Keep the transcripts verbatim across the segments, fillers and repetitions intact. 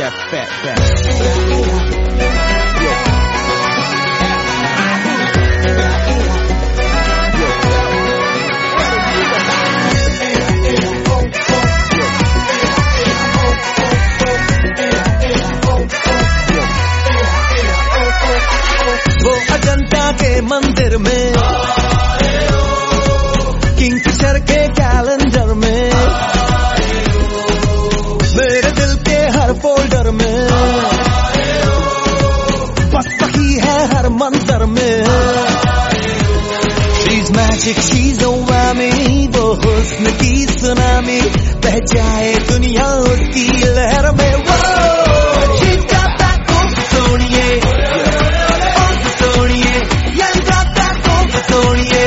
that fat back. वो अजंता के मंदिर में, किंगफिशर के कैलेंडर में, मेरे दिल के हर फोल्डर में, बस वही है हर मंजर में। She's magic, she's a whammy, वो हुस्न की सुनामी, बह जाए दुनिया उसकी लहर में। वो she's got that खूब सोनिए, खूब सोनिए, yeah, got that खूब सोनिए।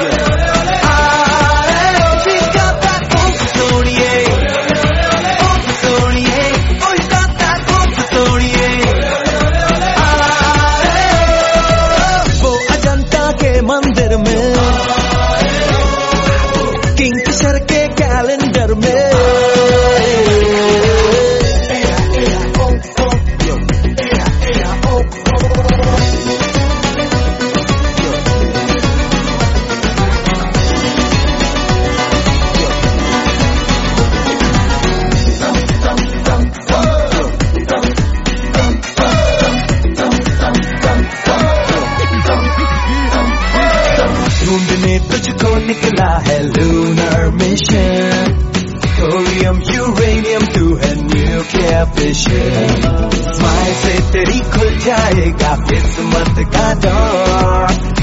She's got that खूब सोनिए, खूब सोनिए, oh, she's got that खूब सोनिए। वो अजंता के मंदिर में, किंगफिशर के कैलेंडर में, ढूंढने तुझको निकला है लूनर मिशन, थोरियम यूरेनियम टू है न्यूक्लियर फिशन। स्माइल से तेरी खुल जाएगा किस्मत का डोर,